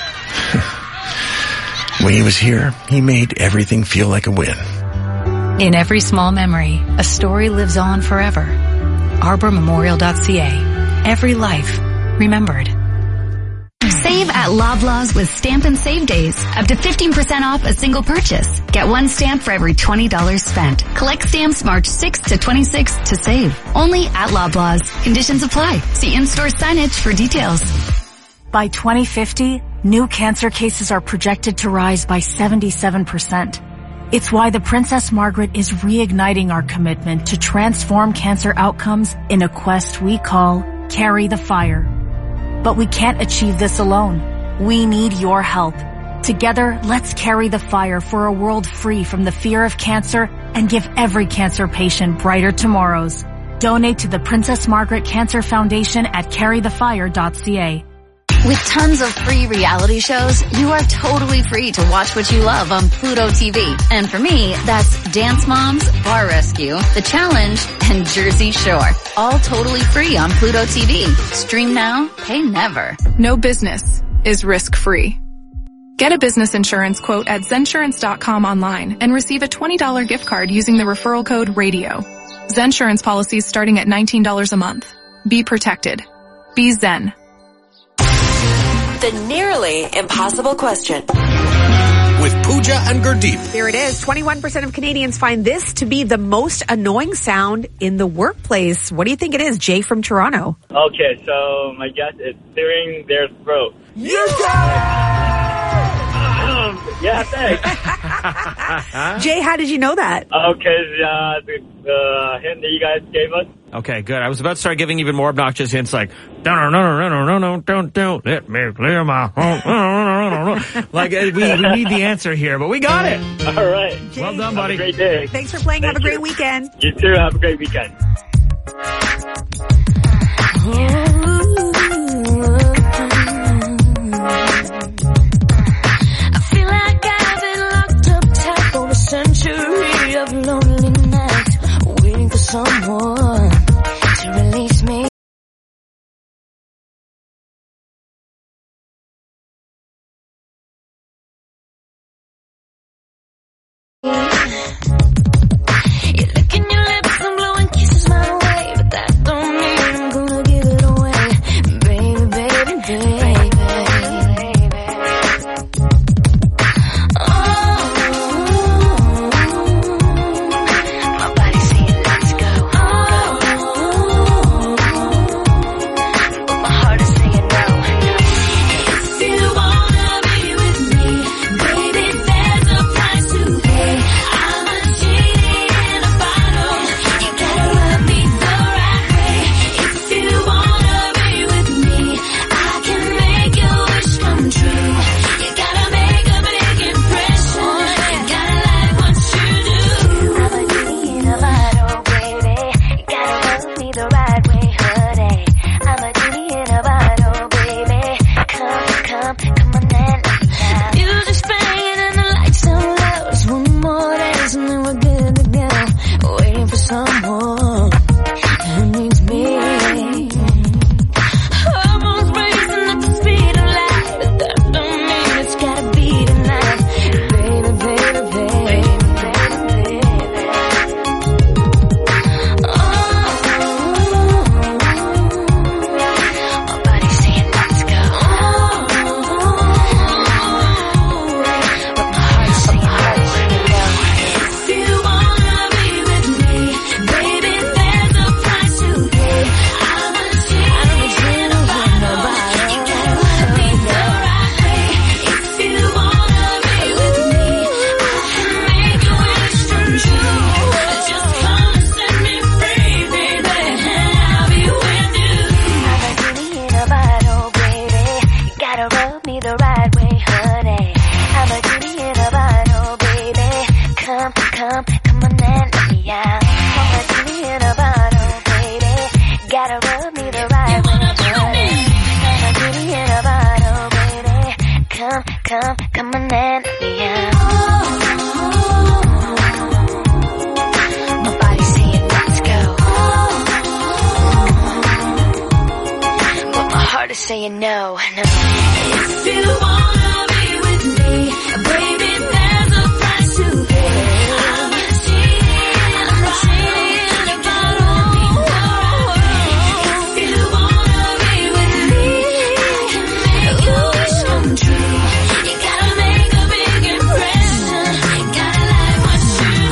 When he was here, he made everything feel like a win. In every small memory, a story lives on forever. arbor memorial dot c a. Every life remembered. Save at Loblaws with Stamp and Save Days. Up to fifteen percent off a single purchase. Get one stamp for every twenty dollars spent. Collect stamps March sixth to twenty-sixth to save. Only at Loblaws. Conditions apply. See in-store signage for details. By twenty fifty, new cancer cases are projected to rise by seventy-seven percent. It's why the Princess Margaret is reigniting our commitment to transform cancer outcomes in a quest we call Carry the Fire. But we can't achieve this alone. We need your help. Together, let's carry the fire for a world free from the fear of cancer and give every cancer patient brighter tomorrows. Donate to the Princess Margaret Cancer Foundation at carry the fire dot c a. With tons of free reality shows, you are totally free to watch what you love on Pluto T V. And for me, that's Dance Moms, Bar Rescue, The Challenge, and Jersey Shore. All totally free on Pluto T V. Stream now, pay never. No business is risk-free. Get a business insurance quote at zensurance dot com online and receive a twenty dollars gift card using the referral code RADIO. Zensurance policies starting at nineteen dollars a month. Be protected. Be Zen. The nearly impossible question. With Pooja and Gurdeep. There it is. twenty-one percent of Canadians find this to be the most annoying sound in the workplace. What do you think it is? Jay from Toronto. Okay, so my guess is clearing their throat. You got Yeah, thanks. Jay, how did you know that? Okay, uh, the, the hint that you guys gave us. Okay, good. I was about to start giving even more obnoxious hints like, no, no, no, no, no, no, no, don't, don't, let me clear my home. No, no, no, no. Like, we, we need the answer here, but we got it. All right. Jay, well done, buddy. Have a great day. Thanks for playing. Thank Have a great you. weekend. You too. Have a great weekend. I feel like I've been locked up tight for a century of lonely nights, waiting for someone to release me. You lick in your lips and blowing kisses my way, but that don't mean I'm gonna give it away. come, come, come on and let me out. Pour a genie in a bottle, baby. Gotta rub me the right way. Pour a genie in a bottle, baby. Come, come, come on and let me out. My body's saying let's go, but my heart is saying no, no. If you wanna be with me, baby, there's a price to pay. I'm a genie, I'm a genie in a bottle. If you wanna be with me, I can make your wish come true. You gotta make a big impression. You gotta like what you do.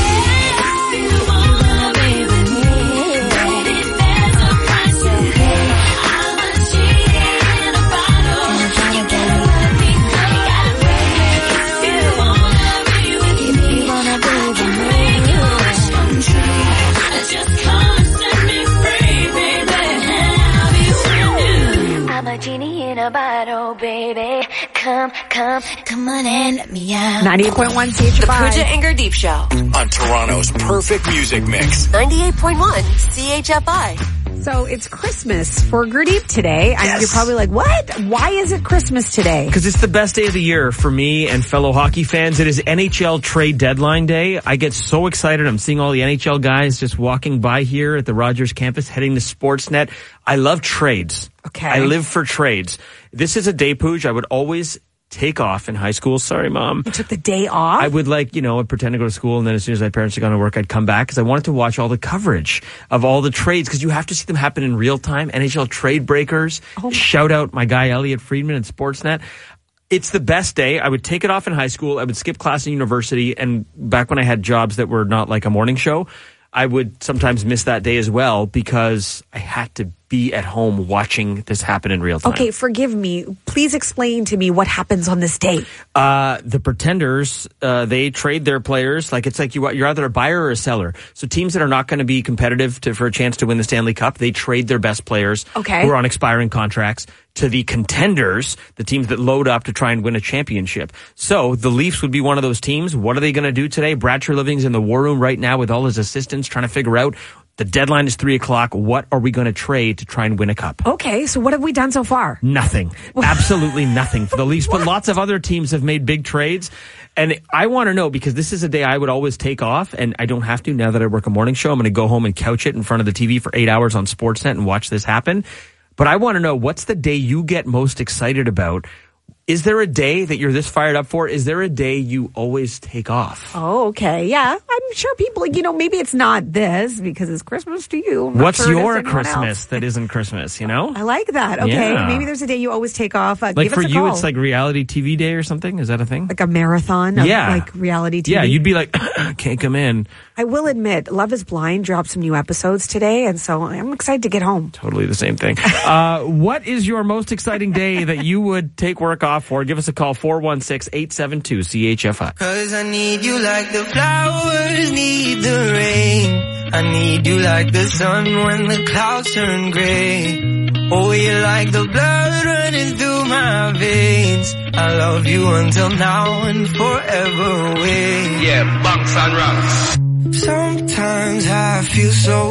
If you wanna be with me, baby, there's a price to pay. I'm a genie in a bottle. You gotta let me go. You gotta break. If you wanna be with me, wanna be with me, make your wish come true. Just come and set me free, baby, and I'll be with you. I'm a genie in a bottle, baby. Come, come, come on and let me out. ninety-eight point one C H The F I. Pooja and Gurdeep Show. On Toronto's perfect music mix. ninety-eight point one C H F I. So it's Christmas for Gurdeep today. And Yes. you're probably like, what? Why is it Christmas today? Because it's the best day of the year for me and fellow hockey fans. It is N H L trade deadline day. I get so excited. I'm seeing all the N H L guys just walking by here at the Rogers campus, heading to Sportsnet. I love trades. Okay. I live for trades. This is a day, Pooj, I would always take off in high school. Sorry, Mom. You took the day off? I would like, you know, I'd pretend to go to school, and then as soon as my parents had gone to work, I'd come back because I wanted to watch all the coverage of all the trades because you have to see them happen in real time. N H L trade breakers. Oh. Shout out my guy, Elliot Friedman at Sportsnet. It's the best day. I would take it off in high school. I would skip class in university. And back when I had jobs that were not like a morning show, I would sometimes miss that day as well because I had to be at home watching this happen in real time. Okay, forgive me. Please explain to me what happens on this day. Uh, the Pretenders, uh, they trade their players. Like, it's like you, you're either a buyer or a seller. So teams that are not going to be competitive to, for a chance to win the Stanley Cup, they trade their best players Okay. who are on expiring contracts to the contenders, the teams that load up to try and win a championship. So the Leafs would be one of those teams. What are they going to do today? Brad Treliving's in the war room right now with all his assistants trying to figure out the deadline is three o'clock. What are we going to trade to try and win a cup? Okay, so what have we done so far? Nothing. Absolutely nothing for the Leafs. But lots of other teams have made big trades. And I want to know, because this is a day I would always take off, and I don't have to now that I work a morning show. I'm going to go home and couch it in front of the T V for eight hours on Sportsnet and watch this happen. But I want to know, what's the day you get most excited about? Is there a day that you're this fired up for? Is there a day you always take off? Oh, okay. Yeah, I'm sure people, you know, maybe it's not this because it's Christmas to you. I'm not What's sure it is your anyone Christmas else. that isn't Christmas, you know? I like that. Okay, Yeah. maybe there's a day you always take off. Uh, Like give for us a you, call. it's like reality T V day or something? Is that a thing? Like a marathon of Yeah. like reality T V. Yeah, you'd be like, can't come in. I will admit, Love is Blind dropped some new episodes today, and so I'm excited to get home. Totally the same thing. Uh, what is your most exciting day that you would take work off for? Give us a call, four one six, eight seven two, C H F I. Cause I need you like the flowers need the rain. I need you like the sun when the clouds turn gray. Oh, you're like the blood running through my veins. I love you until now and forever away. Yeah, bunks and rocks. Sometimes I feel so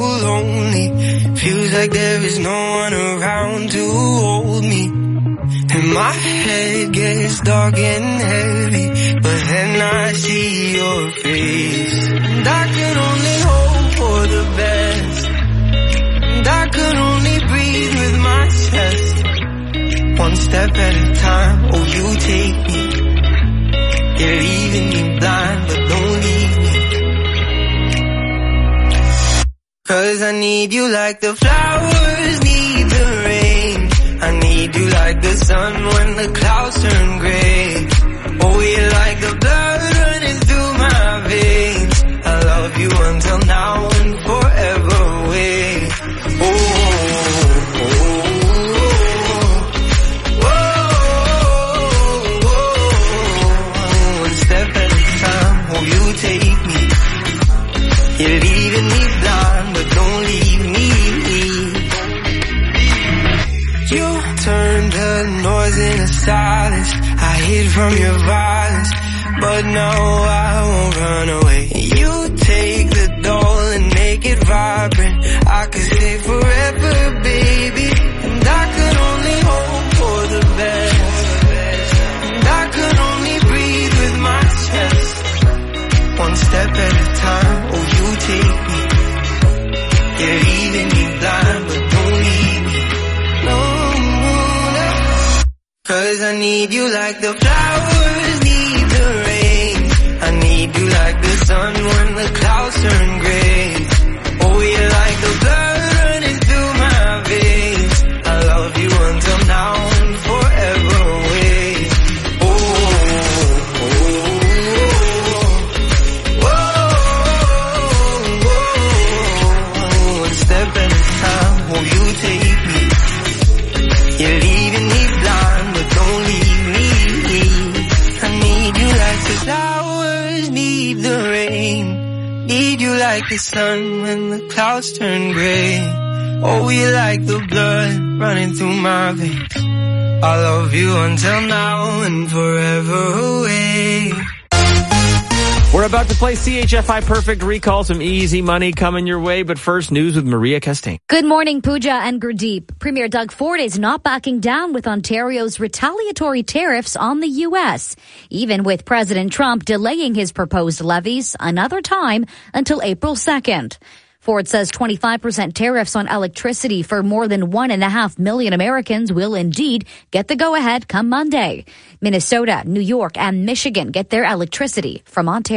lonely. Feels like there is no one around to hold me. And my head gets dark and heavy, but then I see your face. And I can only hope for the best. And I can only breathe with my chest. One step at a time, oh you take me. You're leaving me blind, but don't leave me. Cause I need you like the flowers need the rain. I need you like the sun when the clouds turn gray. Oh, you're like the blood running through my veins. I love you until now and forever away. Oh, oh, oh, oh, oh, oh. One step at a time, oh, you take me. You're leaving me blind, but don't leave me. You turned the noise into silence. I hid from your violence. but no, I won't run away. You take the doll and make it vibrant. I could stay forever, baby, and I could only hope for the best. And I could only breathe with my chest. One step at a time, oh, you take me. You're leaving me blind, but don't leave me. No, no. Cause I need you like the flowers need the rain. I need you like the sun when the clouds turn gray. Oh, you're like the blood running through my veins. I love you until now and forever away. Oh, oh, oh, oh, oh, oh. One step at a time, oh, you take me. You're leaving me blind, but don't leave me. I need you like the flowers need the rain. Need you like the sun when the clouds turn gray. Oh, you like the blood running through my veins. I love you until now and forever away. We're about to play C H F I Perfect Recall. Some easy money coming your way, but first, news with Maria Castaigne. Good morning, Pooja and Gurdeep. Premier Doug Ford is not backing down with Ontario's retaliatory tariffs on the U S, even with President Trump delaying his proposed levies another time until April second. Ford says twenty-five percent tariffs on electricity for more than one and a half million Americans will indeed get the go-ahead come Monday. Minnesota, New York, and Michigan get their electricity from Ontario.